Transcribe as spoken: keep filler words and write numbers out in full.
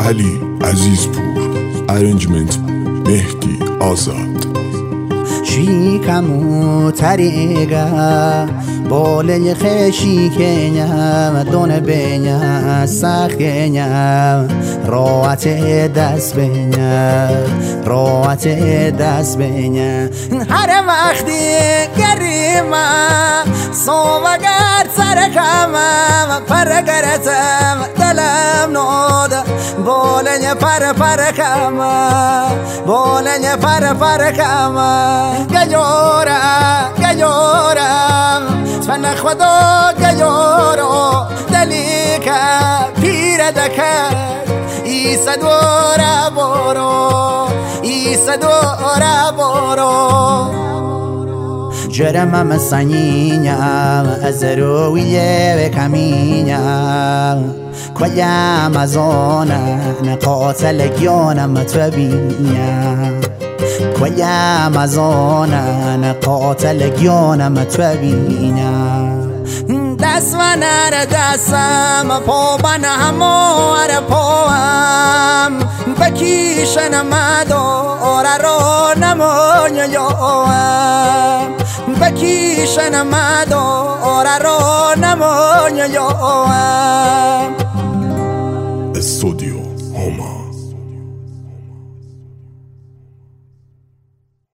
علی عزیزپور. ارنجمنت مهدی آزاد. شیکمو تریگا بوله خشی کنیا دون بینیا سخینیا روات دست بینیا روات دست بینیا هر وقتی گریما صوبگر سرکم پرگرتم دلم نود بوله پر پر کم بوله پر پر کم گجورا گجورا سفن خدا گجورا دلیکا پیر دکر ایسا دورا برو ایسا دورا برو جرمم سنینیا از رویه کمینیا کجا مزونه نقاتل گیانم تبینیا کجا مزونه نقاتل گیانم تبینیا دست و نر دستم پا بن همار پاهم بکیشن مدار رو نمانی یاهم بکیشن مدار رو نمانی یاهم. استودیو هما.